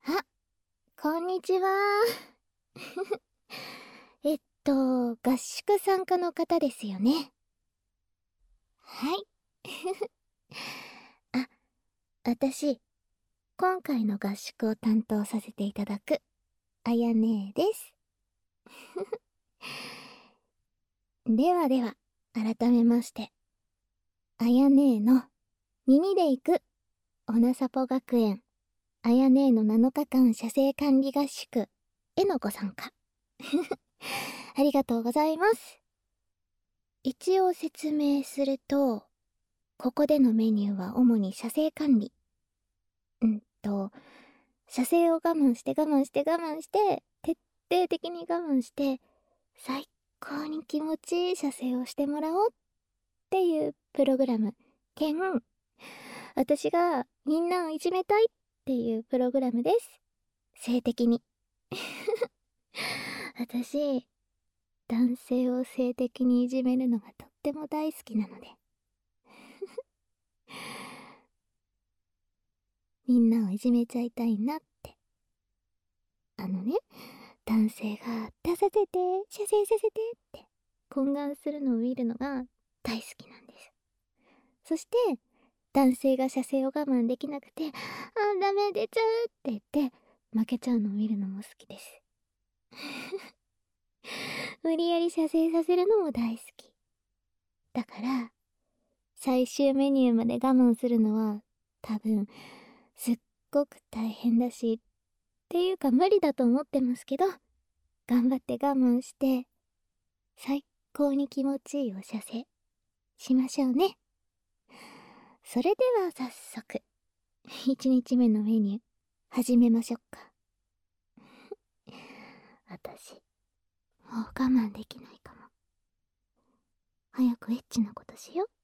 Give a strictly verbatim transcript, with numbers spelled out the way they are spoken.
あ、こんにちは。えっと、合宿参加の方ですよね。はい。あ、私、今回の合宿を担当させていただく、あやねです。ではでは、改めまして、あやねの耳で行く、おなさぽ学園、あやねのなのかかん写生管理合宿へのご参加。ありがとうございます。一応説明すると、ここでのメニューは主に写生管理。うんと、写生を我慢して我慢して我慢して、徹底的に我慢して、最高に気持ちいい写生をしてもらおうっていうプログラム兼、私がみんなをいじめたいっていうプログラムです。性的に。私、男性を性的にいじめるのがとっても大好きなので。みんなをいじめちゃいたいなって。あのね、男性が出させて、射精させてって懇願するのを見るのが大好きなんです。そして、男性が射精を我慢できなくて、あ、ダメ出ちゃうって言って、負けちゃうのを見るのも好きです。無理やり射精させるのも大好き。だから、最終メニューまで我慢するのは、多分、すっごく大変だし、っていうか無理だと思ってますけど、頑張って我慢して、最高に気持ちいいお射精しましょうね。それでは早速、いちにちめのメニュー始めましょうか。私、もう我慢できないかも。早くエッチなことしよう。